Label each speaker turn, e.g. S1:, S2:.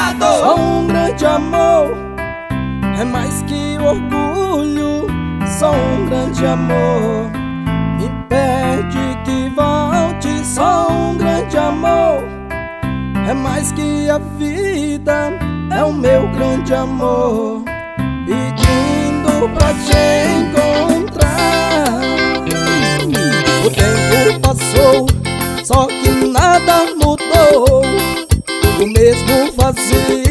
S1: Só um grande amor é mais que orgulho. Só um grande amor me pede que volte. Só um grande amor é mais que a vida. É o meu grande amor pedindo pra te encontrar. O tempo passou, só que nada mudou. Tudo mesmo vazio.